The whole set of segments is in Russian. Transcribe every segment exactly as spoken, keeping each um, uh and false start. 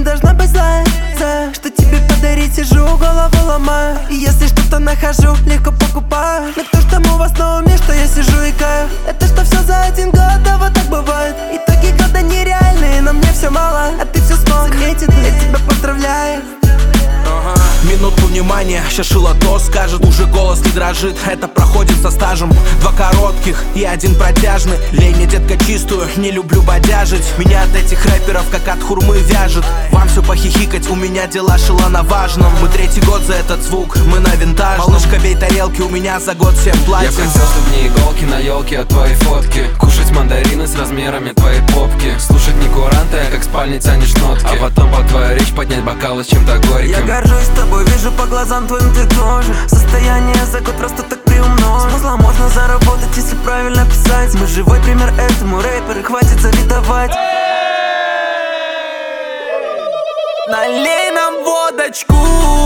должна быть злая, злая. Что тебе подарить, сижу, голову ломаю. И если что-то нахожу, легко покупаю. Но кто ж там у вас на уме, что я сижу и каю? Это что все за один год, да вот так бывает. Итоги года нереальные, но мне все мало. А ты все смог, заметит, я тебя поздравляю. Минутку внимания, щас шило-то скажет. Уже голос не дрожит, это проходит со стажем. Два коротких и один протяжный. Лень мне, детка, чистую, не люблю бодяжить. Меня от этих рэперов как от хурмы вяжет. Вам все похихикать, у меня дела шила на важном. Мы третий год за этот звук, мы на винтажном. Малышка, бей тарелки, у меня за год всем платим. Я хотел, чтоб не иголки на елке, а твои фотки. Кушать мандарины с размерами твоей попки. Слушать не куранты, а как в спальне тянешь нотки. А потом под твою речь поднять бокалы с чем-то горьким. Я горжусь тобой, вижу по глазам твоим, ты тоже. Состояние за год просто так приумножить. Смысла можно заработать, если правильно писать. Мы живой пример этому, рэперы, хватит завидовать. Налей нам водочку,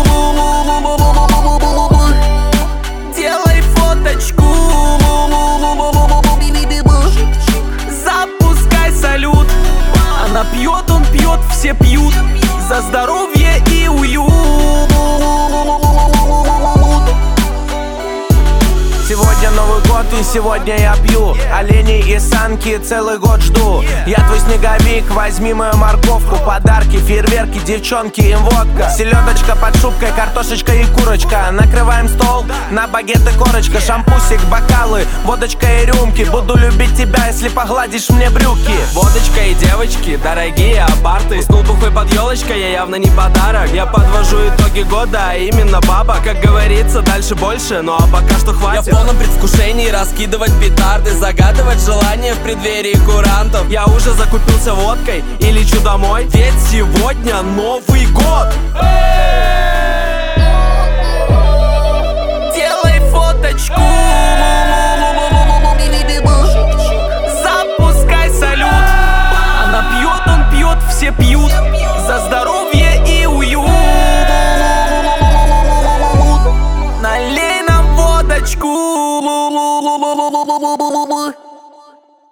делай фоточку, запускай салют. Она пьет, он пьет, все пьют. За здоровье и уют. Сегодня Новый год и сегодня я пью. Оленей и санки целый год жду. Я твой снеговик, возьми мою морковку. Подарки, фейерверки, девчонки, им водка. Селедочка под шубкой, картошечка и курочка. Накрываем стол, на багеты корочка. Шампусик, бокалы, водочка и рюмки. Буду любить тебя, если погладишь мне брюки. Водочка и девочки, дорогие апарты. Уснул бухой под елочкой, я явно не подарок. Я подвожу итоги года, а именно баба. Как говорится, дальше больше, ну а пока что хватит. Я в полном предвкушении раскидывать петарды, загадывать желания в преддверии курантов. Я уже закупился водкой и лечу домой, ведь сегодня Новый год. Делай фоточку, запускай салют. Она пьет, он пьет, все пьют. За здоровье и уют. Налей нам водочку.